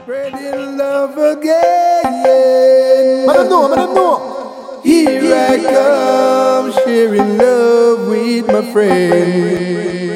Spreading love again. Ma non know. Here I come, sharing love with my friend.